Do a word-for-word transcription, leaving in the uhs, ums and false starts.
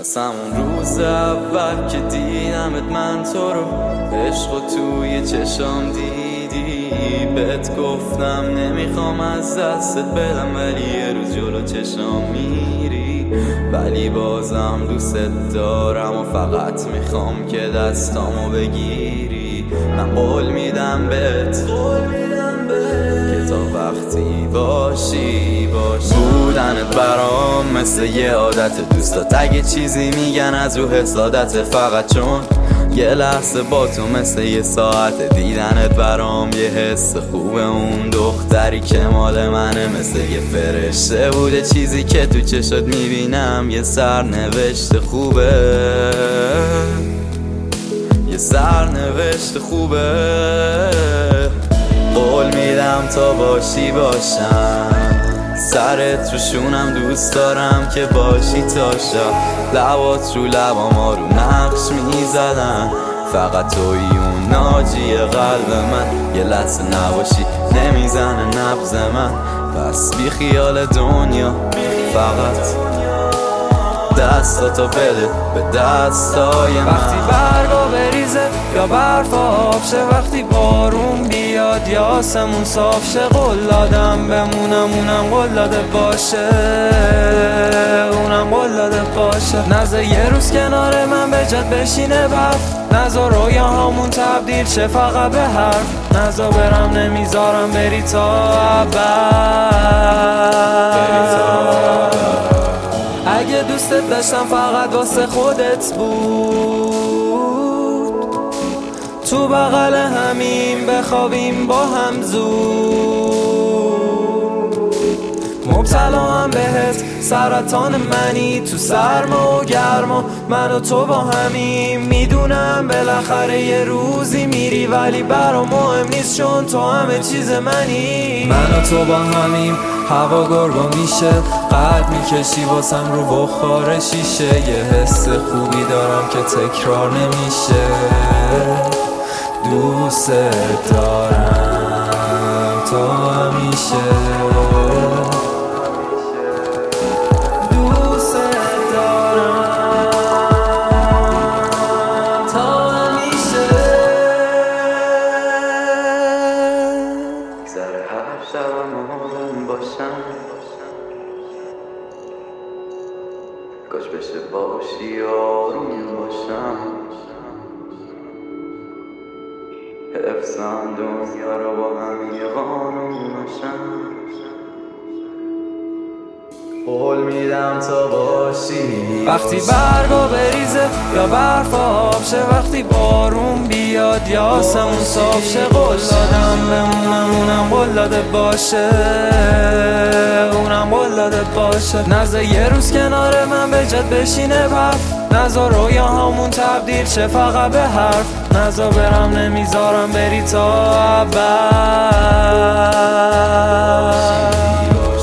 از همون روز اول که دیدمت من تو رو عشق و توی چشام دیدی، بهت گفتم نمیخوام از دستت بدم ولی یه روز جلو چشام میری، ولی بازم دوست دارم و فقط میخوام که دستامو بگیری. من قول میدم بهت که تا وقتی باشی باشی بودنت برام مثل یه عادت، دوستات اگه چیزی میگن از رو حسادت، فقط چون یه لحظه با تو مثل یه ساعت، دیدنت برام یه حس خوبه. اون دختری که مال منه مثل یه فرشته بوده، چیزی که تو چشات میبینم یه سرنوشت خوبه، یه سرنوشت خوبه. قول میدم تا باشی باشم، سرت رو شونم دوست دارم که باشی تا شب، لبات رو لبام ها رو نقش میزدن، فقط توی اون ناجی قلب من، یه لحظه نباشی نمیزنه نبض من، پس بی خیال دنیا فقط دستاتو بده به دستای من. وقتی برگا بریزه یا برف آب شه، وقتی بارون بیاد یا آسمون صاف شه، قول دادم بمونم اونم قول داده باشه، اونم قول داده باشه. نذار یه روز کنار من به جد بشینه برف، نذار رویاهامون تبدیل شه فقط به حرف، نذار برم نمیذارم بری تا ابد. اگه دوستت داشتم فقط واسه خودت بود، تو بغل همین بخوابیم با هم زود، مبتلا هم بهت سرطان منی، تو سرما و گرما من و تو با همیم، میدونم بالاخره یه روزی میری ولی برام مهم نیست چون تو همه چیز منی. من و تو با همیم، هوا گرگا میشه، قلب میکشی واسم رو بخار شیشه، یه حس خوبی دارم که تکرار نمیشه، دوست دارم تا همیشه. کاش بشه باشی آروم باشم، حفظم دنیا رو با هم یه قانون باشم. قول میدم تا باشی وقتی برگا بریزه یا برف آب شه، وقتی بارون بیاد یا آسمون صاف شه، قول دادم بمونم اونم قول داده باشه، اونم قول داده باشه. نذار یه روز کنار من به جد بشینه برف، نذار رویاهامون تبدیل شه فقط به حرف، نذار برم نمیذارم بری تا ابد.